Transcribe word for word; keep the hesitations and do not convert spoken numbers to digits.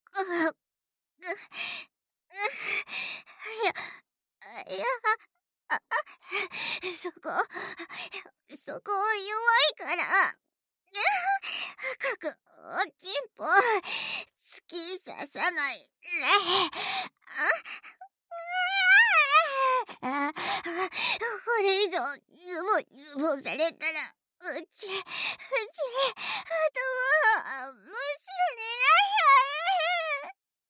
う、う、う、いや、いや、あ、あ、そこ、そこ弱いから。深くおちんぽ突き刺さないで。あ、あ、あ、これ以上ズボズボされたらうちうちあともうむしろ寝ないよ。